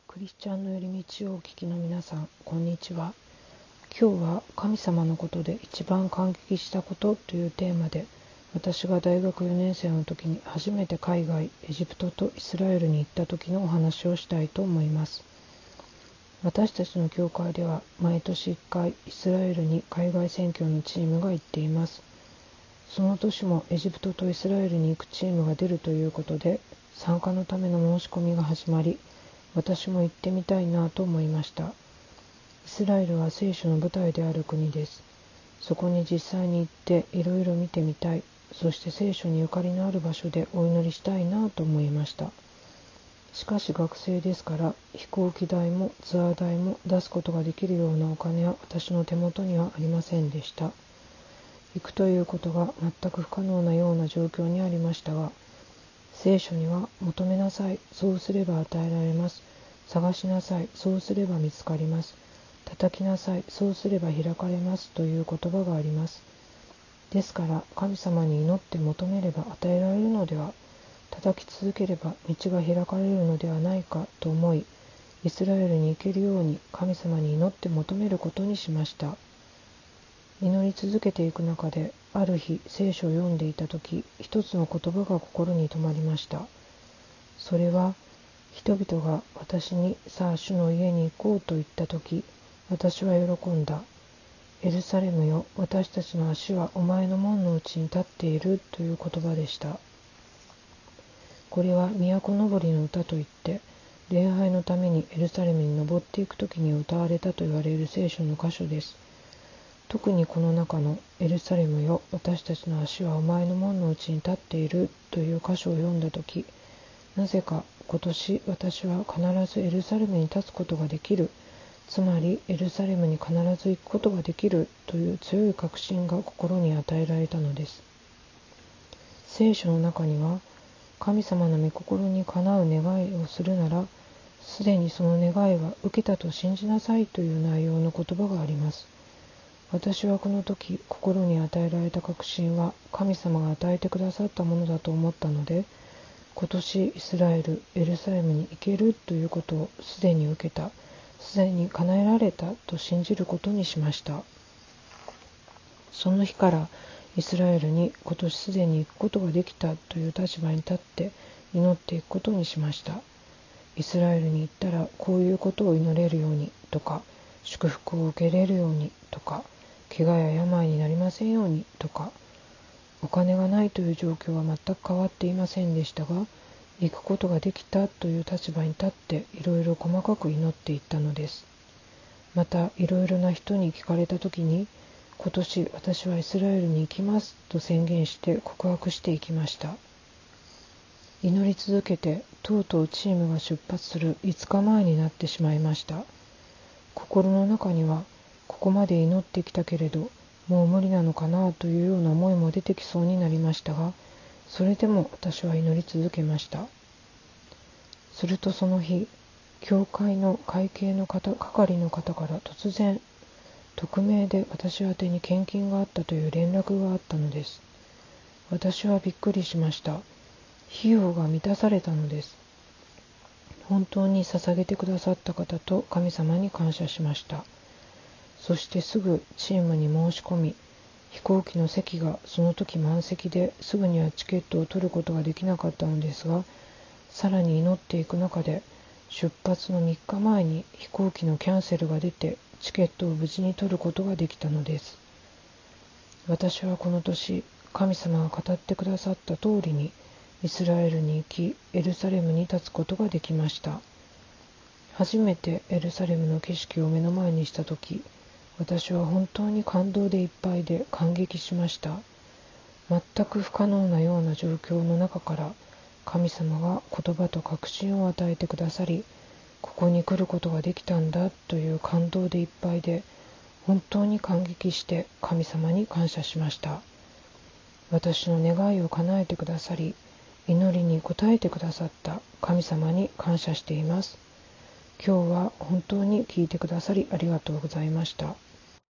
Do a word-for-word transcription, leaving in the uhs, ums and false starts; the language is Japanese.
クリスチャンの寄り道をお聞きの皆さん、こんにちは。今日は神様のことで一番感激したことというテーマで、私が大学よねん生の時に初めて海外、エジプトとイスラエルに行った時のお話をしたいと思います。私たちの教会では毎年いっかいイスラエルに海外宣教のチームが行っています。その年もエジプトとイスラエルに行くチームが出るということで、参加のための申し込みが始まり、私も行ってみたいなと思いました。イスラエルは聖書の舞台である国です。そこに実際に行っていろいろ見てみたい。そして聖書にゆかりのある場所でお祈りしたいなと思いました。しかし学生ですから飛行機代もツアー代も出すことができるようなお金は私の手元にはありませんでした。行くということが全く不可能なような状況にありましたが、聖書には求めなさい、そうすれば与えられます。探しなさい、そうすれば見つかります。叩きなさい、そうすれば開かれますという言葉があります。ですから神様に祈って求めれば与えられるのでは、叩き続ければ道が開かれるのではないかと思い、イスラエルに行けるように神様に祈って求めることにしました。祈り続けていく中で、ある日聖書を読んでいたとき、一つの言葉が心に留まりました。それは、人々が私にさあ主の家に行こうと言ったとき、私は喜んだ。エルサレムよ、私たちの足はお前の門の内に立っているという言葉でした。これは都のぼりの歌といって、礼拝のためにエルサレムに登っていくときに歌われたと言われる聖書の箇所です。特にこの中のエルサレムよ、私たちの足はお前の門の内に立っているという箇所を読んだとき、なぜか今年私は必ずエルサレムに立つことができる、つまりエルサレムに必ず行くことができるという強い確信が心に与えられたのです。聖書の中には、神様の御心にかなう願いをするなら、すでにその願いは受けたと信じなさいという内容の言葉があります。私はこの時、心に与えられた確信は神様が与えてくださったものだと思ったので、今年イスラエル、エルサレムに行けるということをすでに受けた、すでに叶えられたと信じることにしました。その日からイスラエルに今年すでに行くことができたという立場に立って祈っていくことにしました。イスラエルに行ったらこういうことを祈れるようにとか、祝福を受けれるようにとか、怪我や病になりませんようにとか、お金がないという状況は全く変わっていませんでしたが、行くことができたという立場に立っていろいろ細かく祈っていったのです。またいろいろな人に聞かれたときに、今年私はイスラエルに行きますと宣言して告白していきました。祈り続けてとうとうチームが出発するいつかまえになってしまいました。心の中には、ここまで祈ってきたけれどもう無理なのかなというような思いも出てきそうになりましたが、それでも私は祈り続けました。するとその日、教会の会計の方係の方から突然匿名で私宛てに献金があったという連絡があったのです。私はびっくりしました。費用が満たされたのです。本当に捧げてくださった方と神様に感謝しました。そしてすぐチームに申し込み、飛行機の席がその時満席ですぐにはチケットを取ることができなかったのですが、さらに祈っていく中で出発のみっかまえに飛行機のキャンセルが出てチケットを無事に取ることができたのです。私はこの年、神様が語ってくださった通りにイスラエルに行き、エルサレムに立つことができました。初めてエルサレムの景色を目の前にしたとき、私は本当に感動でいっぱいで感激しました。全く不可能なような状況の中から神様が言葉と確信を与えてくださり、ここに来ることができたんだという感動でいっぱいで、本当に感激して神様に感謝しました。私の願いを叶えてくださり、祈りに応えてくださった神様に感謝しています。今日は本当に聞いてくださりありがとうございました。